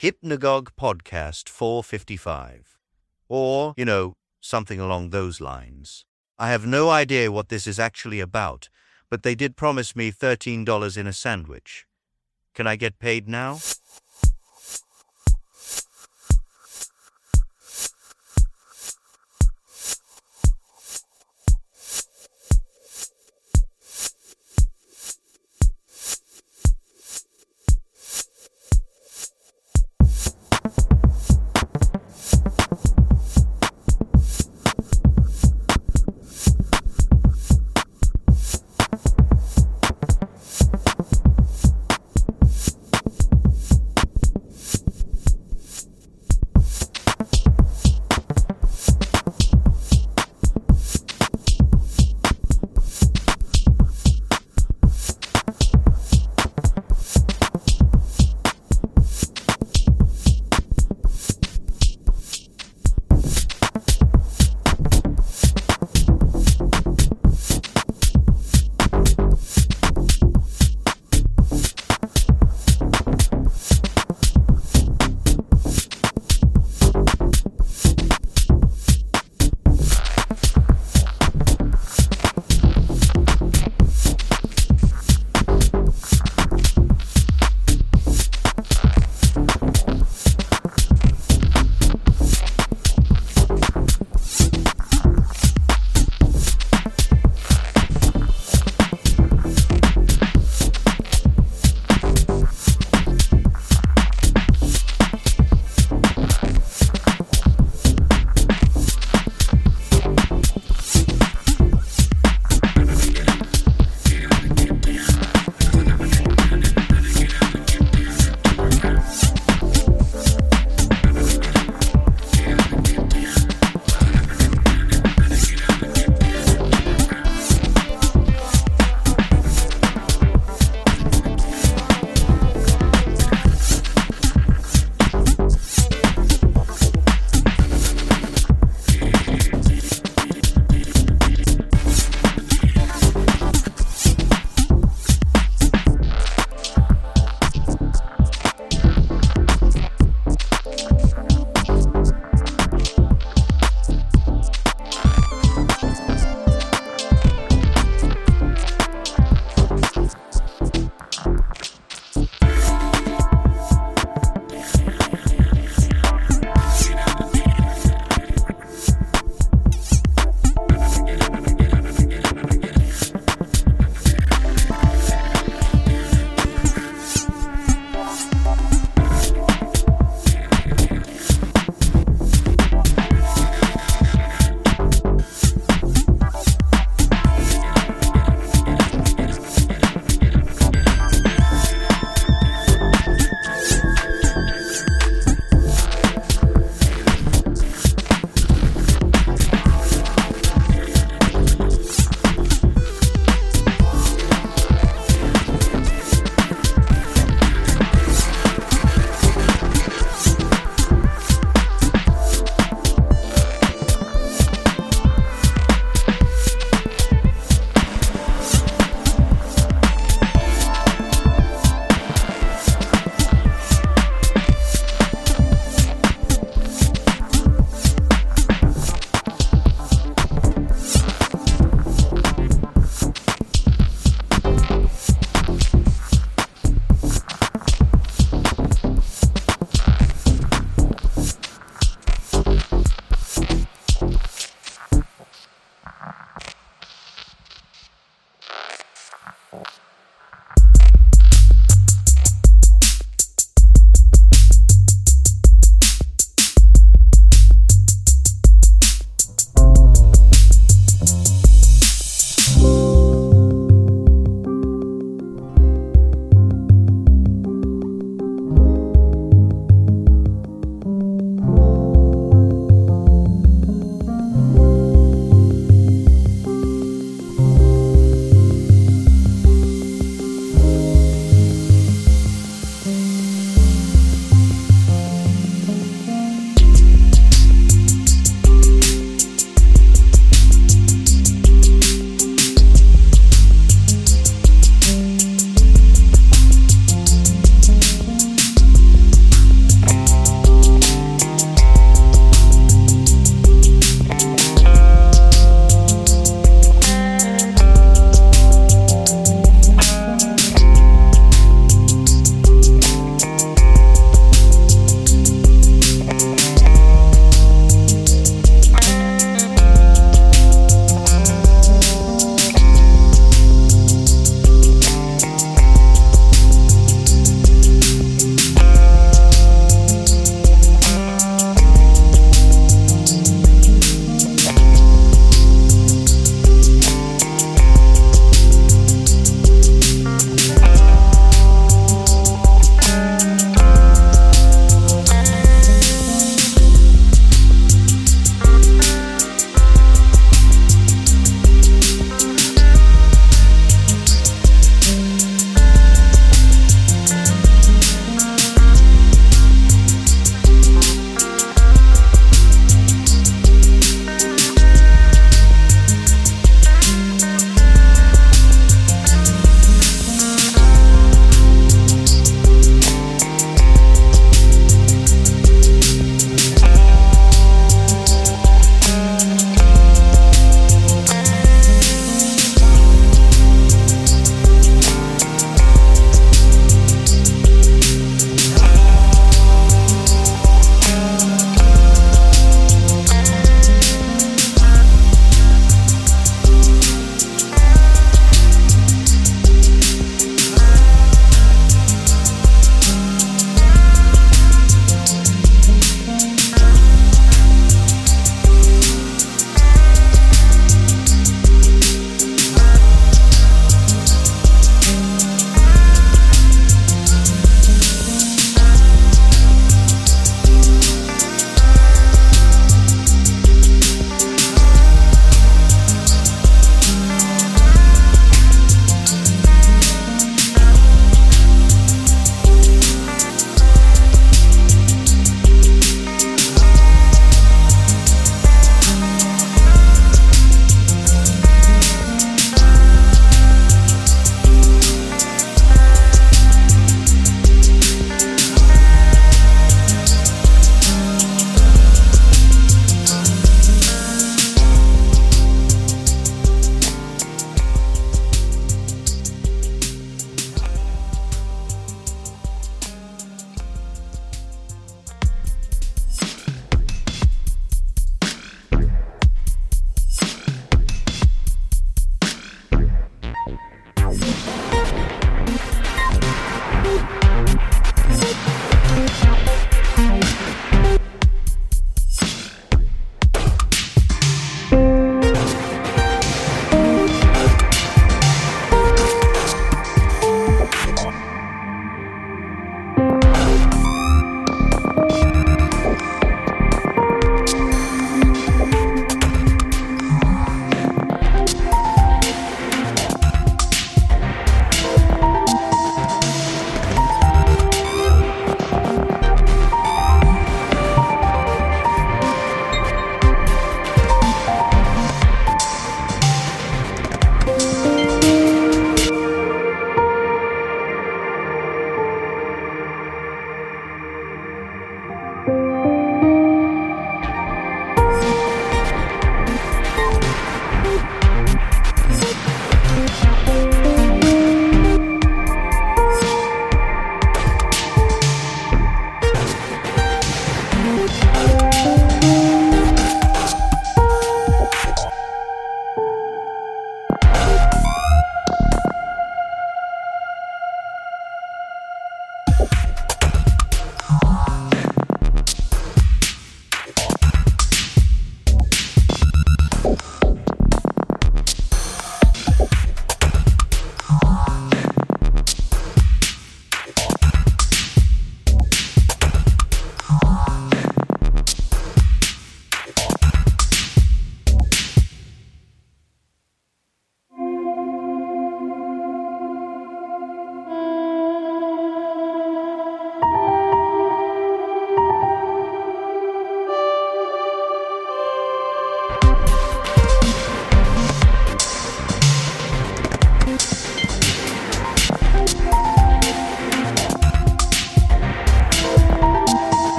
Hypnagogue Podcast 455. Or, something along those lines. I have no idea what this is actually about, but they did promise me $13 in a sandwich. Can I get paid now?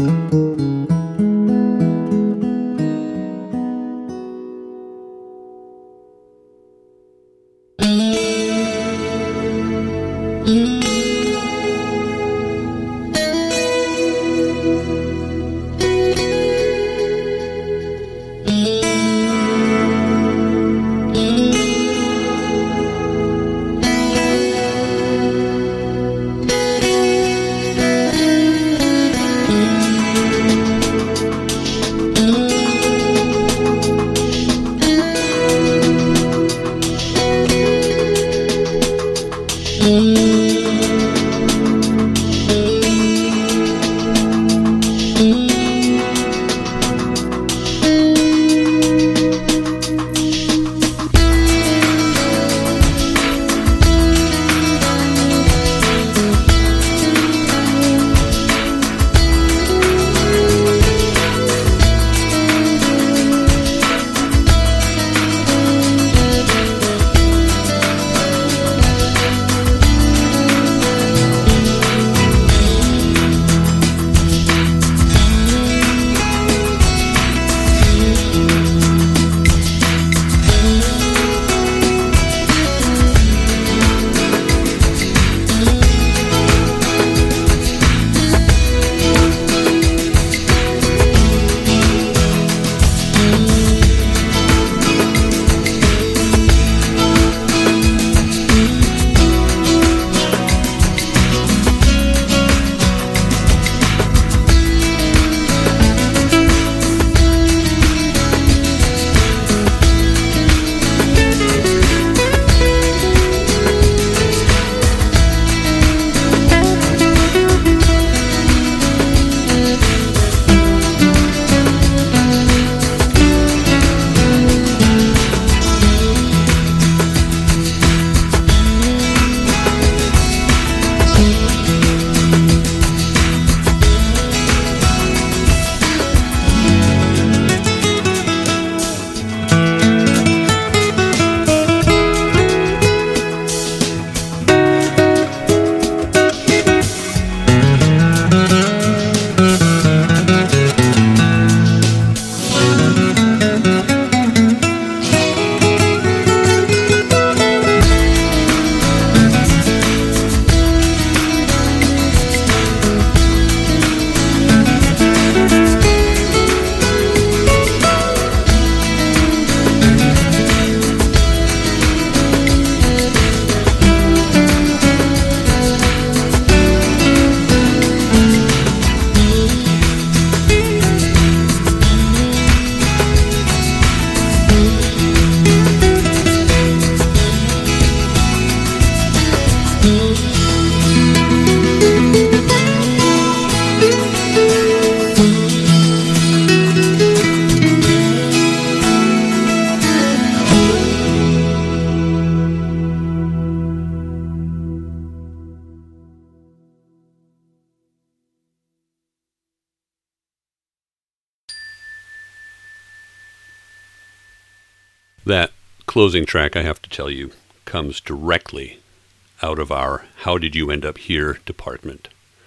That closing track, I have to tell you, comes directly out of our How Did You End Up Here department.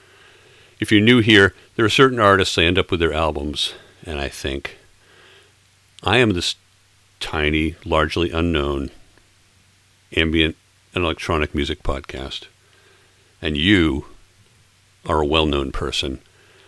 If you're new here, there are certain artists I end up with their albums, and I think, I am this tiny, largely unknown, ambient and electronic music podcast, and you are a well-known person.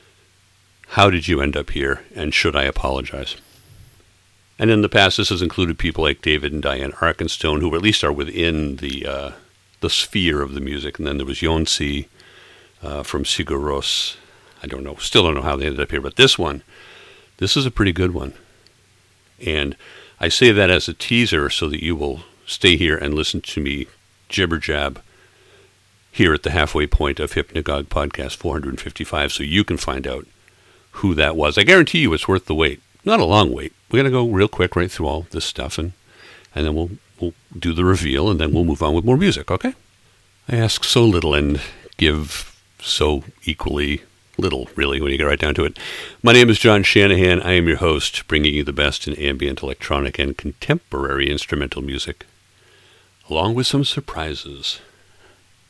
How did you end up here, and should I apologize? And in the past, this has included people like David and Diane Arkenstone, who at least are within the sphere of the music. And then there was Jonsi from Sigur Rós. Still don't know how they ended up here. But this is a pretty good one. And I say that as a teaser so that you will stay here and listen to me jibber jab here at the halfway point of Hypnagogue Podcast 455, so you can find out who that was. I guarantee you it's worth the wait. Not a long wait. We're going to go real quick right through all this stuff, and then we'll do the reveal, and then we'll move on with more music, okay? I ask so little and give so equally little, really, when you get right down to it. My name is John Shanahan. I am your host, bringing you the best in ambient, electronic, and contemporary instrumental music, along with some surprises.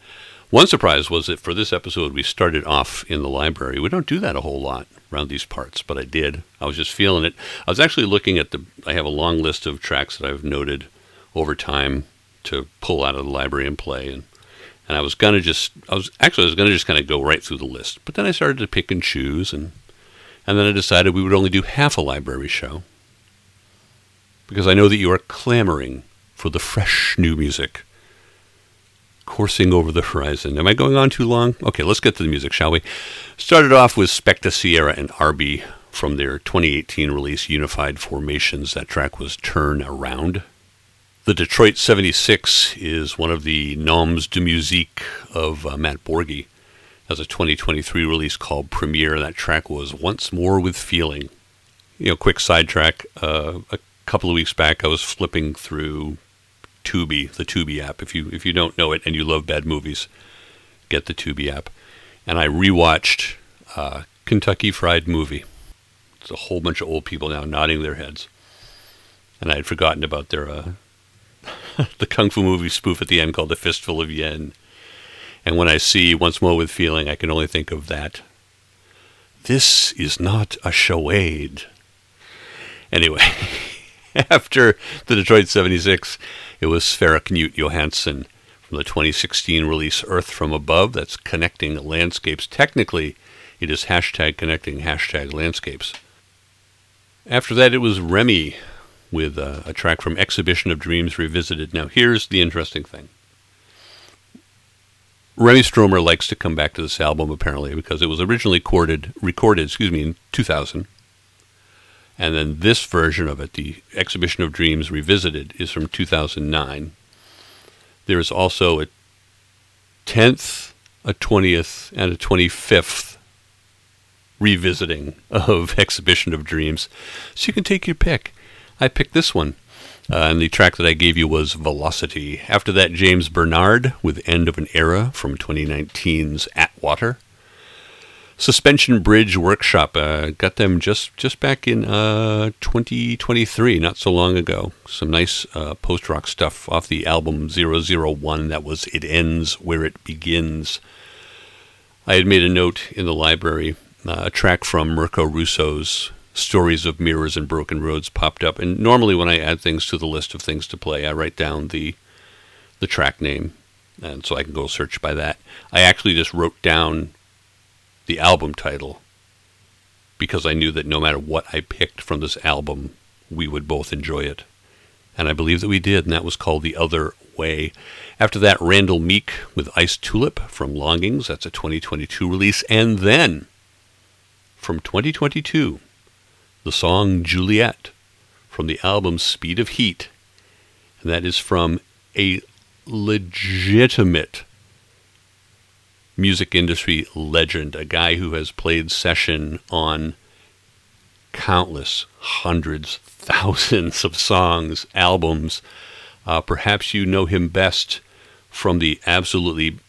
One surprise was that for this episode, we started off in the library. We don't do that a whole lot around these parts, but I did. I was just feeling it. I was actually looking at I have a long list of tracks that I've noted over time to pull out of the library and play. And I was going to just kind of go right through the list. But then I started to pick and choose, and then I decided we would only do half a library show. Because I know that you are clamoring for the fresh new music coursing over the horizon. Am I going on too long? Okay, let's get to the music, shall we? Started off with Specta Sierra and Arby from their 2018 release, Unified Formations. That track was Turn Around. The Detroit 76 is one of the noms de musique of Matt Borge. Has a 2023 release called Premiere. That track was Once More with Feeling. Quick sidetrack. A couple of weeks back, I was flipping through Tubi, the Tubi app. If you don't know it and you love bad movies, get the Tubi app. And I rewatched Kentucky Fried Movie. It's a whole bunch of old people now nodding their heads. And I had forgotten about their the Kung Fu movie spoof at the end called The Fistful of Yen. And when I see Once More with Feeling, I can only think of that. This is not a charade. Anyway, after the Detroit 76, it was Sverre Knut Johansson from the 2016 release Earth from Above. That's Connecting Landscapes. Technically, it is #connecting #landscapes. After that, it was Remy with a track from Exhibition of Dreams Revisited. Now, here's the interesting thing. Remy Stromer likes to come back to this album, apparently, because it was originally recorded in 2000. And then this version of it, the Exhibition of Dreams Revisited, is from 2009. There is also a 10th, a 20th, and a 25th revisiting of Exhibition of Dreams. So you can take your pick. I picked this one. And the track that I gave you was Velocity. After that, James Bernard with End of an Era from 2019's Atwater. Suspension Bridge Workshop. Got them just back in 2023, not so long ago. Some nice post-rock stuff off the album 001. That was It Ends Where It Begins. I had made a note in the library. A track from Mirko Russo's Stories of Mirrors and Broken Roads popped up. And normally when I add things to the list of things to play, I write down the track name, and so I can go search by that. I actually just wrote down the album title because I knew that no matter what I picked from this album, we would both enjoy it. And I believe that we did, and that was called The Other Way. After that, Randall Meek with Ice Tulip from Longings. That's a 2022 release. And then, from 2022, the song Juliet from the album Speed of Heat. And that is from a legitimate music industry legend, a guy who has played session on countless hundreds, thousands of songs, albums. Perhaps you know him best from the absolutely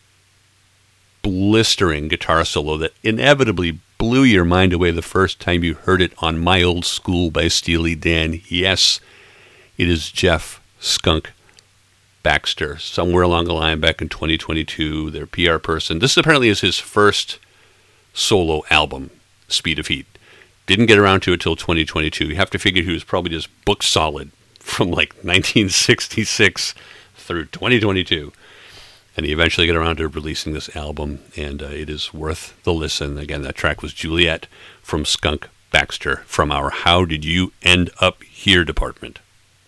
blistering guitar solo that inevitably blew your mind away the first time you heard it on My Old School by Steely Dan. Yes, it is Jeff Skunk Baxter. Somewhere along the line back in 2022, their PR person. This apparently is his first solo album, Speed of Heat. Didn't get around to it till 2022. You have to figure he was probably just book solid from like 1966 through 2022. And he eventually got around to releasing this album, and it is worth the listen. Again, that track was Juliet from Skunk Baxter from our How Did You End Up Here department.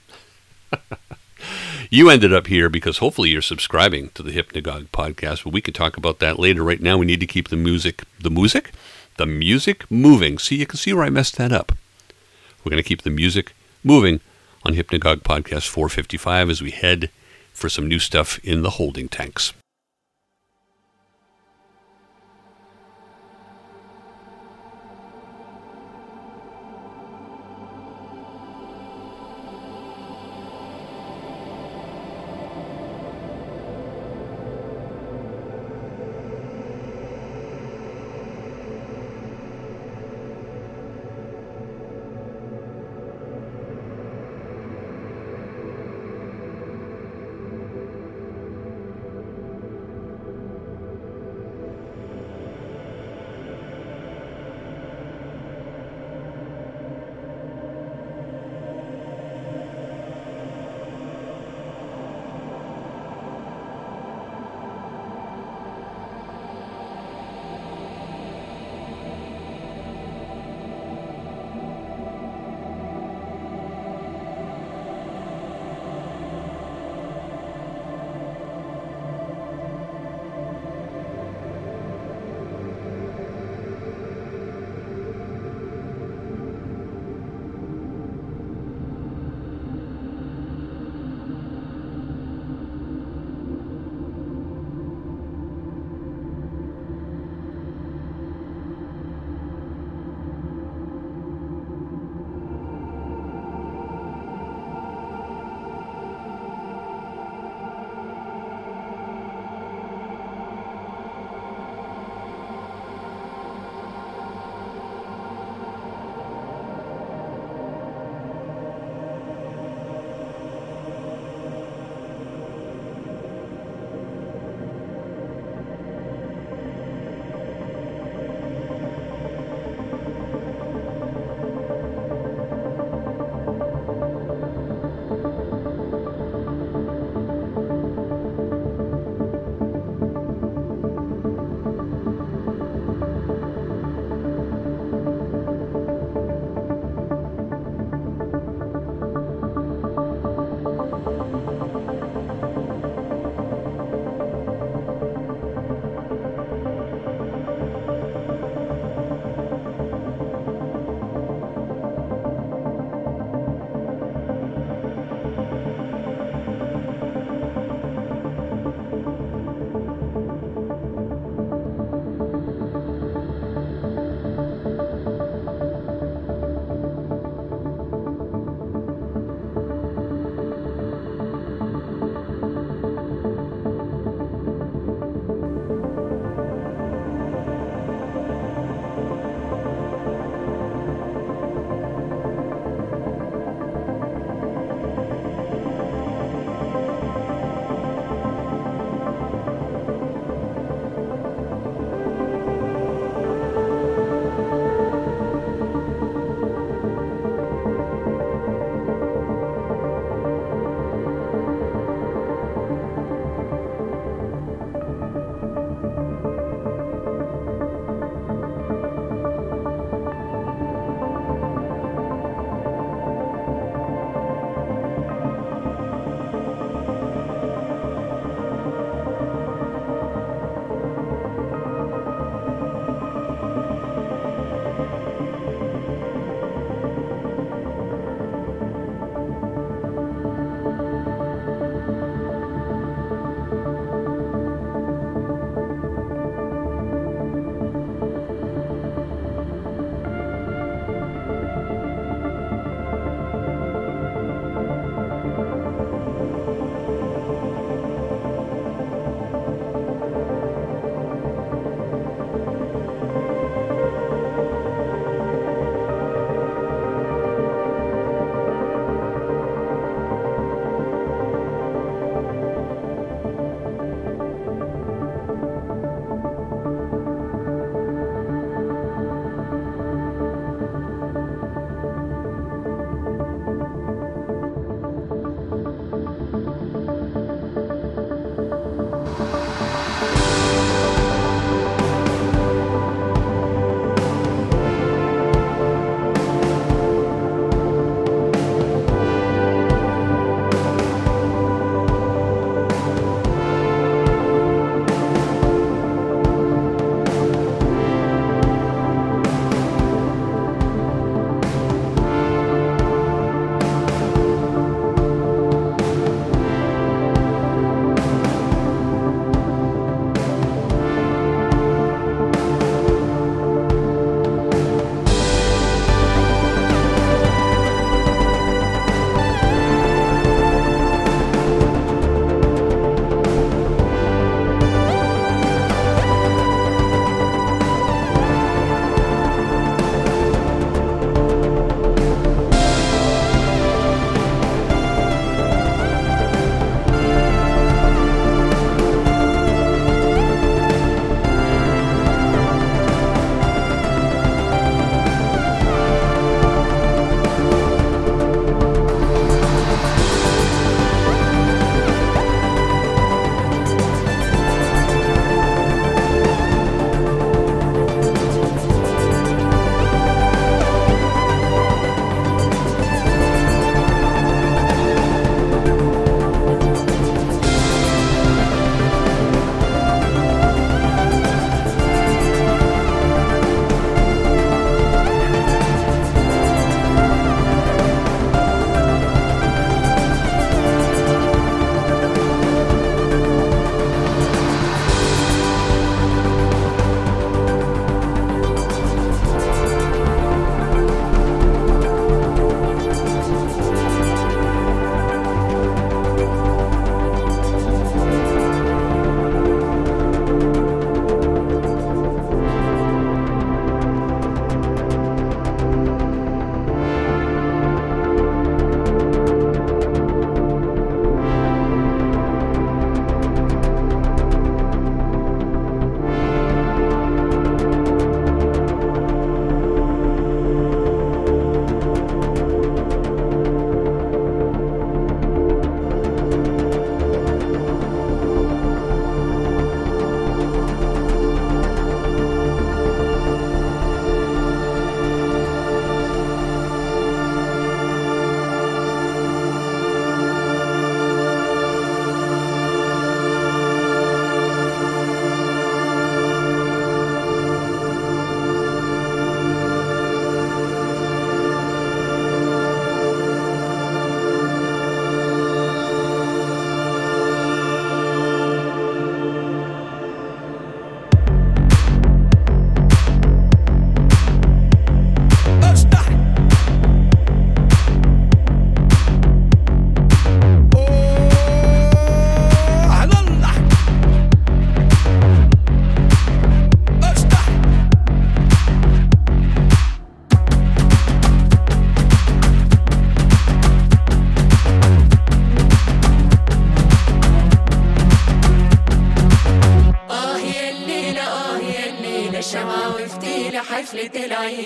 You ended up here because hopefully you're subscribing to the Hypnagogue podcast, but we can talk about that later. Right now we need to keep the music moving. See, you can see where I messed that up. We're going to keep the music moving on Hypnagogue podcast 455 as we head for some new stuff in the holding tanks.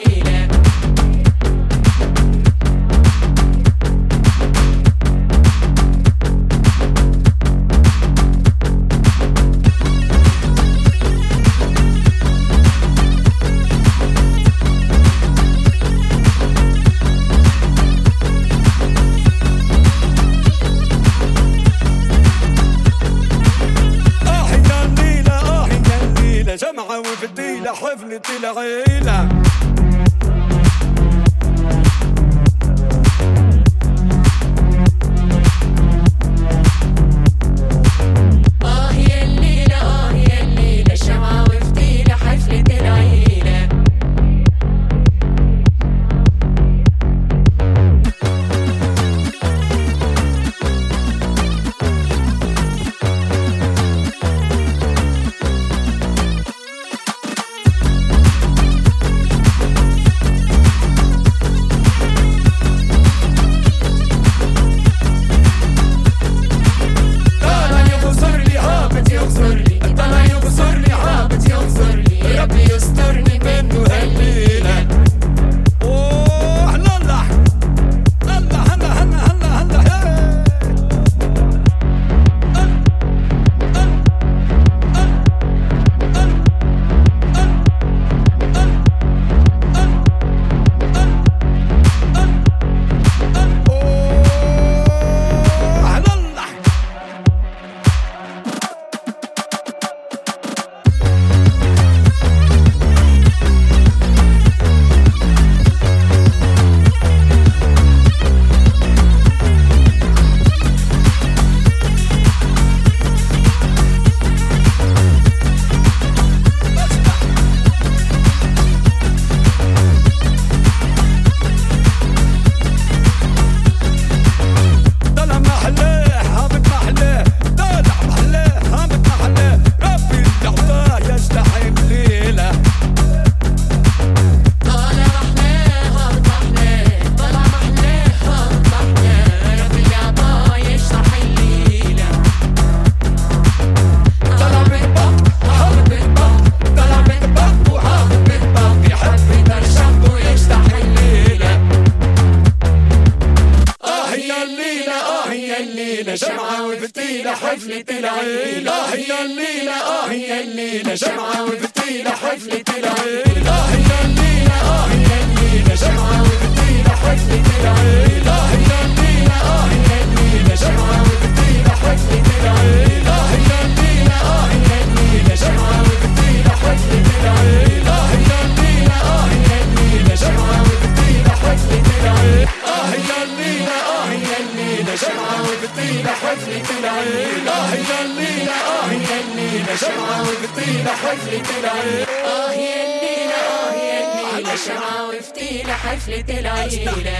الليلة. جمعة وفتيلة حفلة العيلة. يا الليلة يا الليلة شمعة وفتيلة حفلة العيلة. جمعة وفتيلة حفلة العيلة. هي الليلة هي الليلة جمعة وفتيلة حفلة العيلة. هي الليلة هي الليلة جمعة وفتيلة حفلة العيلة. هي الليلة هي الليلة جمعة وفتيلة حفلة العيلة. هي الليلة هي الليلة جمعة وفتيلة حفلة العيلة. هي الليلة هي الليلة جمعة وفتيلة حفلة العيلة. هي الليلة هي الليلة جمعة وفتيلة حفلة العيلة. هي الليلة هي الليلة جمعة وفتيلة حفلة العيلة. يا الليلة يا الليلة شمعة وفتيلة حفلة العيلة.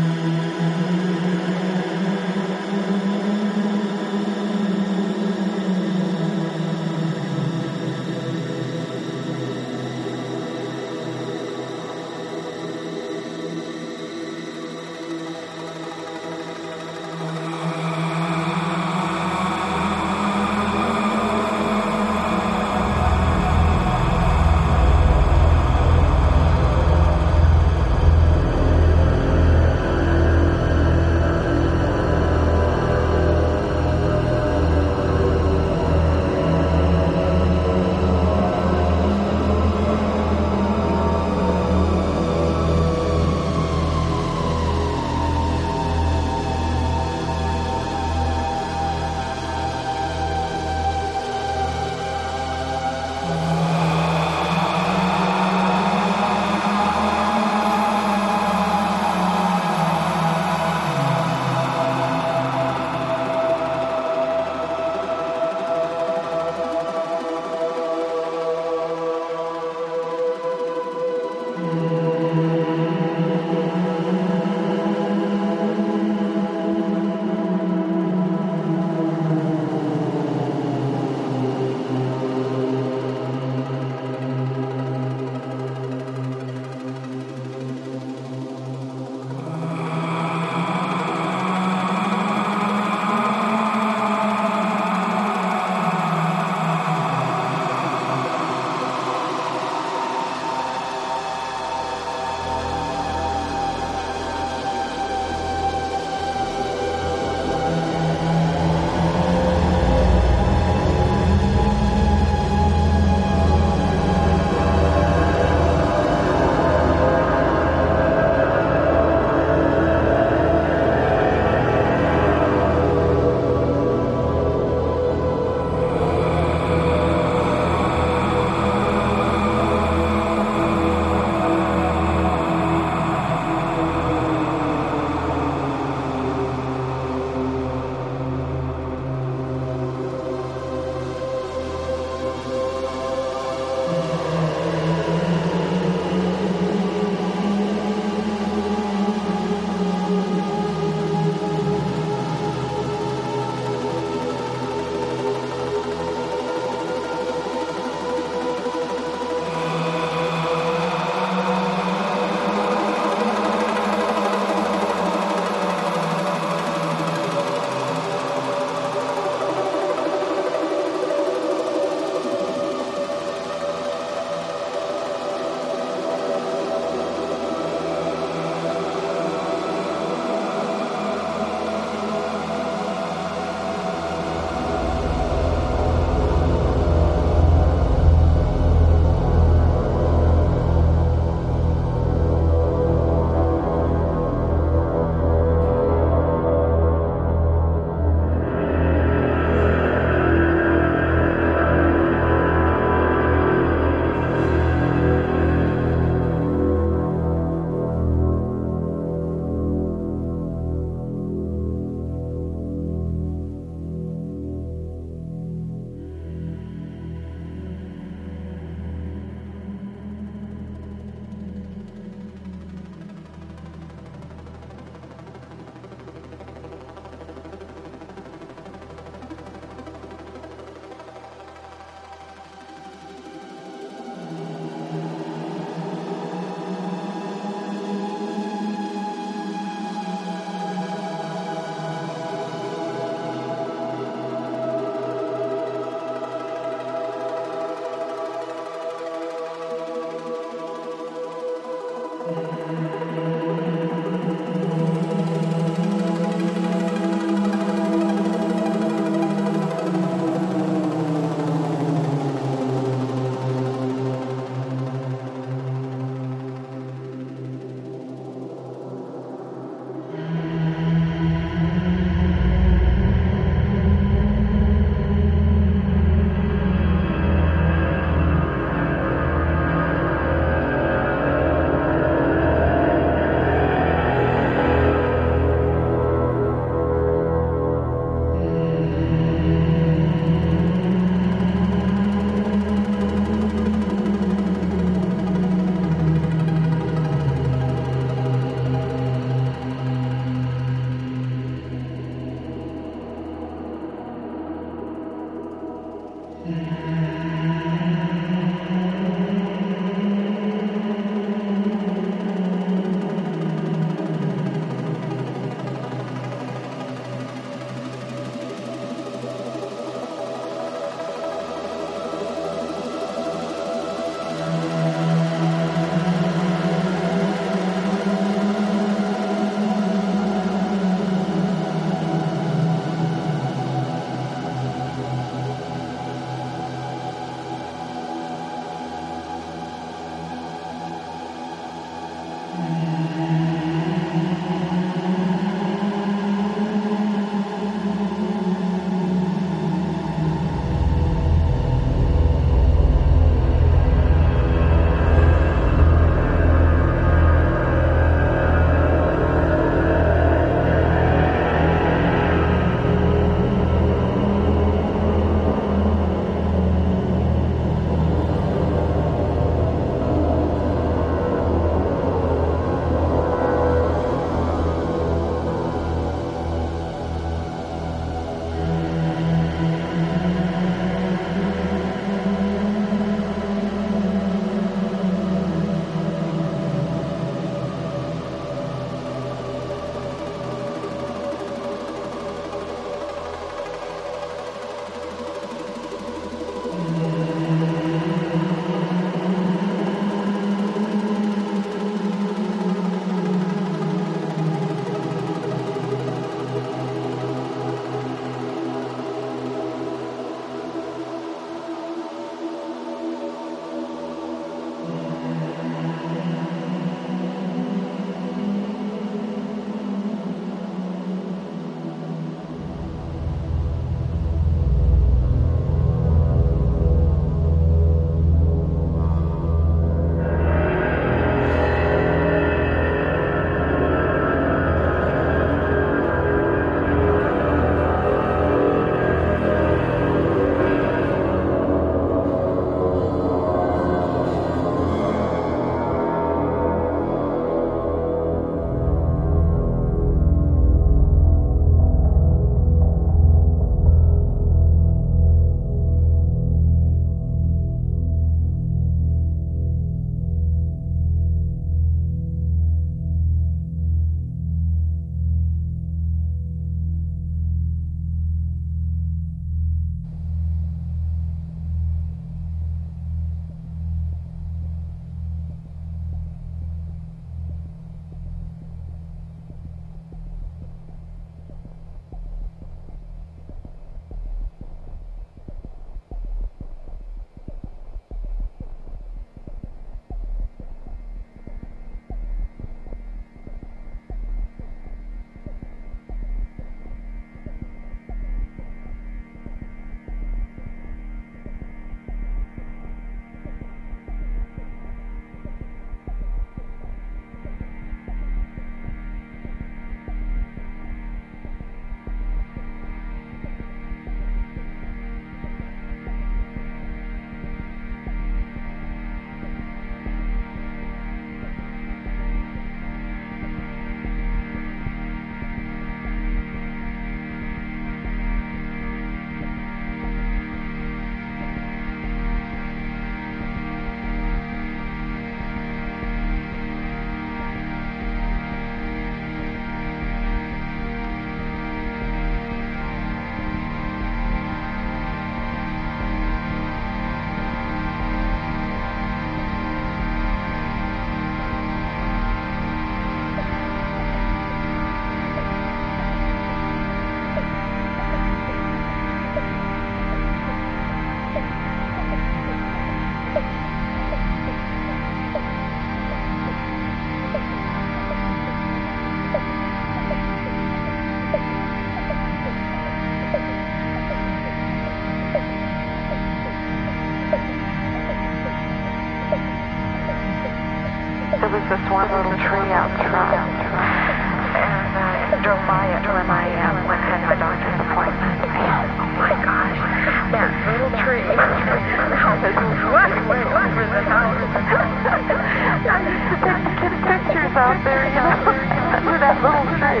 There was this one little tree out front, and I drove by it when I went and had the doctor's appointment. And oh my gosh, that little tree now is way over the house. I used to take kid pictures out there, under that little tree.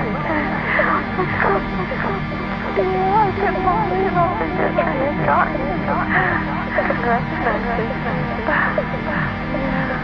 Yeah, I couldn't believe how big that tree had gotten. I couldn't recognize it.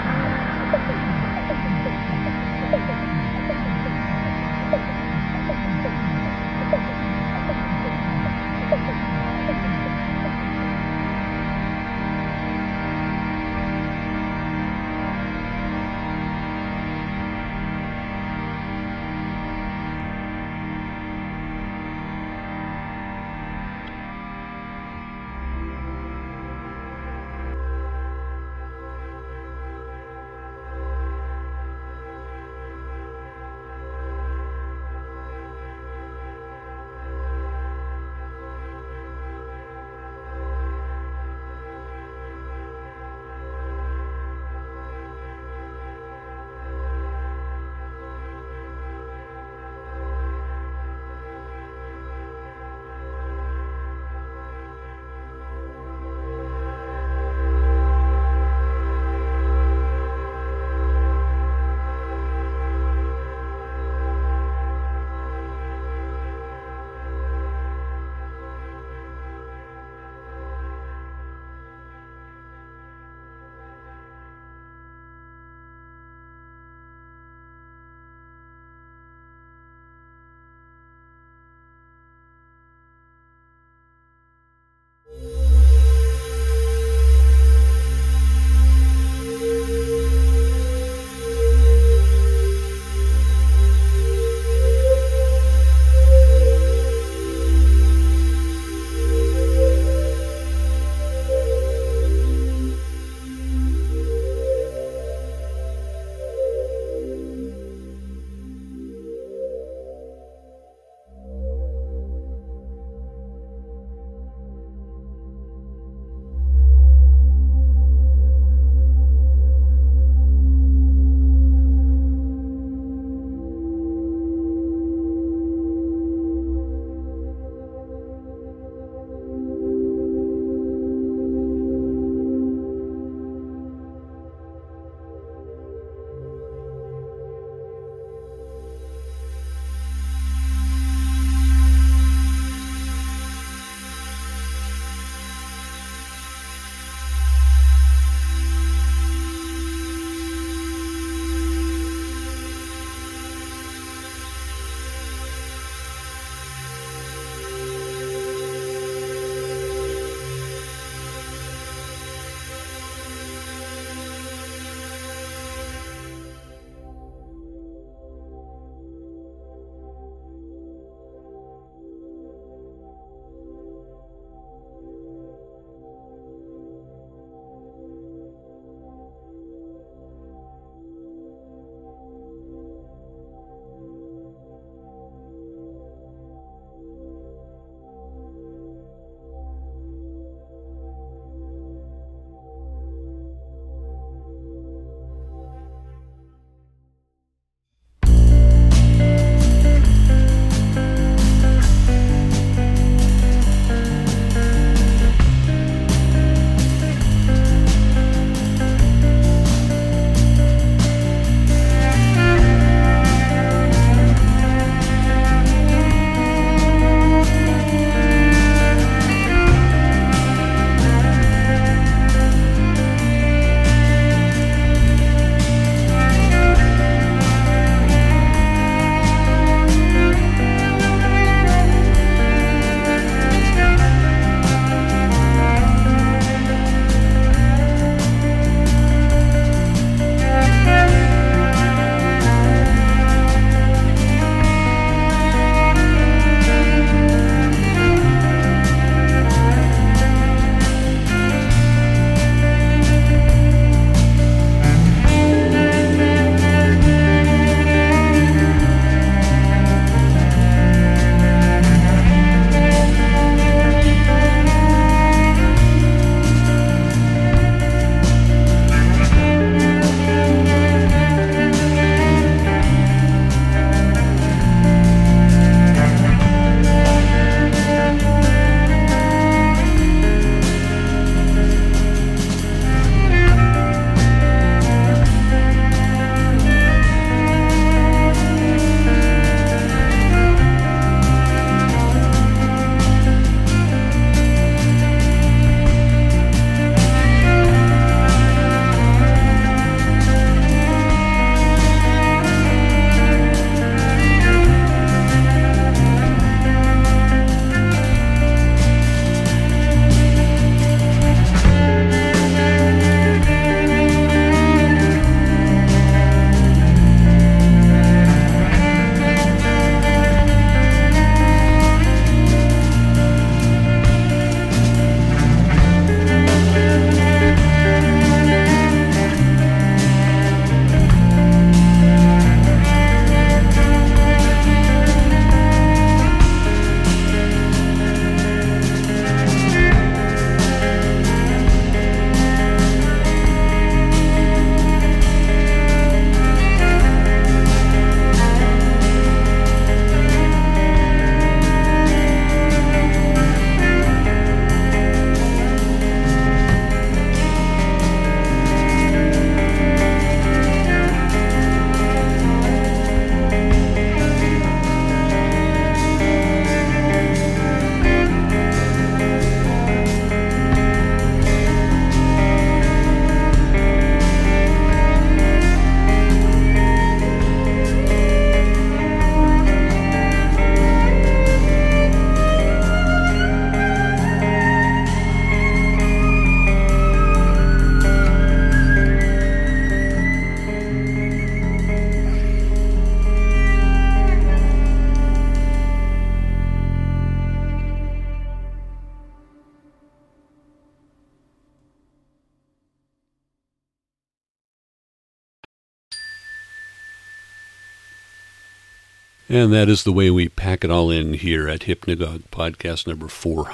And that is the way we pack it all in here at Hypnagogue Podcast number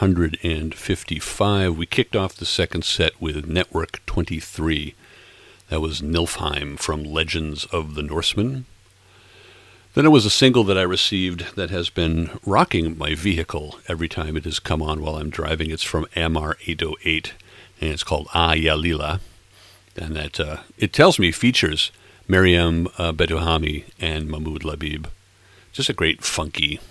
455. We kicked off the second set with Network 23. That was Niflheim from Legends of the Norsemen. Then it was a single that I received that has been rocking my vehicle every time it has come on while I'm driving. It's from Amar 808, and it's called Ah Ya Lila. And that it tells me features Maryam Beduhami and Mahmoud Labib. Just a great funky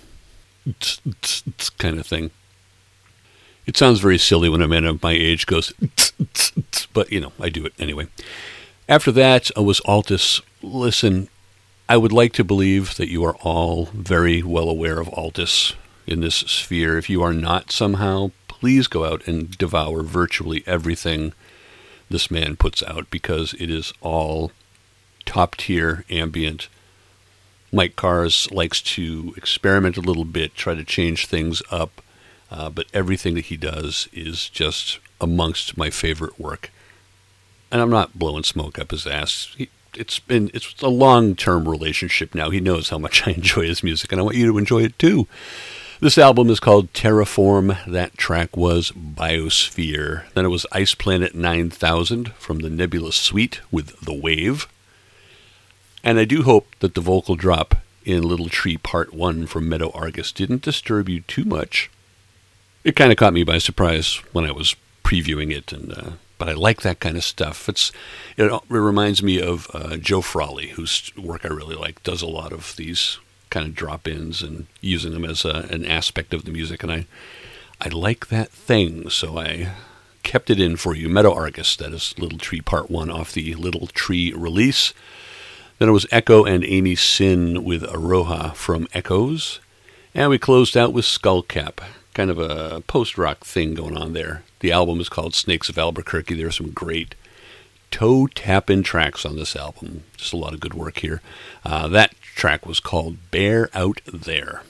kind of thing. It sounds very silly when a man of my age goes, but, I do it anyway. After that was Altus. Listen, I would like to believe that you are all very well aware of Altus in this sphere. If you are not somehow, please go out and devour virtually everything this man puts out, because it is all top-tier ambient. Mike Cars likes to experiment a little bit, try to change things up, but everything that he does is just amongst my favorite work. And I'm not blowing smoke up his ass. It's a long-term relationship now. He knows how much I enjoy his music, and I want you to enjoy it too. This album is called Terraform. That track was Biosphere. Then it was Ice Planet 9000 from the Nebula Suite with The Wave. And I do hope that the vocal drop in Little Tree Part 1 from Meadow Argus didn't disturb you too much. It kind of caught me by surprise when I was previewing it, but I like that kind of stuff. It reminds me of Joe Frawley, whose work I really like, does a lot of these kind of drop-ins and using them as an aspect of the music, and I like that thing, so I kept it in for you. Meadow Argus, that is Little Tree Part 1 off the Little Tree release. Then it was Echo and Amy Sin with Aroha from Echoes. And we closed out with Skullcap, kind of a post-rock thing going on there. The album is called Snakes of Albuquerque. There are some great toe-tapping tracks on this album. Just a lot of good work here. That track was called Bear Out There.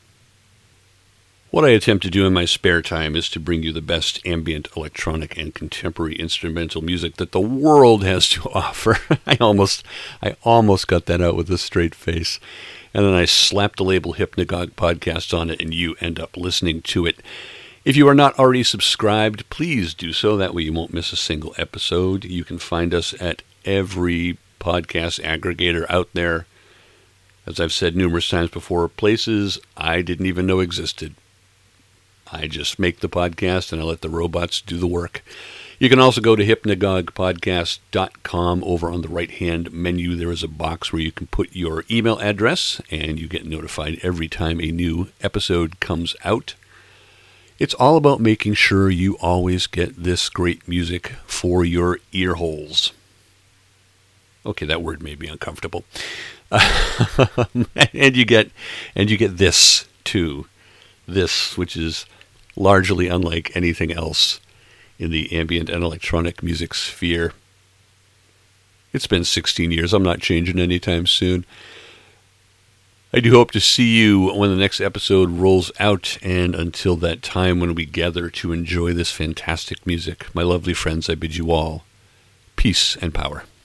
What I attempt to do in my spare time is to bring you the best ambient, electronic, and contemporary instrumental music that the world has to offer. I almost got that out with a straight face. And then I slapped the label Hypnagogue Podcast on it, and you end up listening to it. If you are not already subscribed, please do so. That way you won't miss a single episode. You can find us at every podcast aggregator out there. As I've said numerous times before, places I didn't even know existed. I just make the podcast and I let the robots do the work. You can also go to hypnagogpodcast.com. Over on the right-hand menu, there is a box where you can put your email address, and you get notified every time a new episode comes out. It's all about making sure you always get this great music for your ear holes. Okay, that word made me uncomfortable. And you get this too. This, which is largely unlike anything else in the ambient and electronic music sphere. It's been 16 years. I'm not changing anytime soon. I do hope to see you when the next episode rolls out, and until that time when we gather to enjoy this fantastic music, my lovely friends, I bid you all peace and power.